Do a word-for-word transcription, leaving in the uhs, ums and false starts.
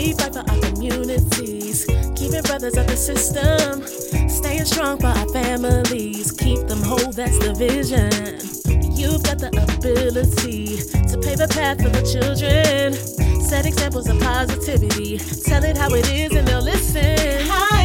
We fight for our communities, keeping brothers of the system, staying strong for our families, keep them whole, that's the vision. You've got the ability to pave a path for the children, set examples of positivity, tell it how it is and they'll listen. Hi.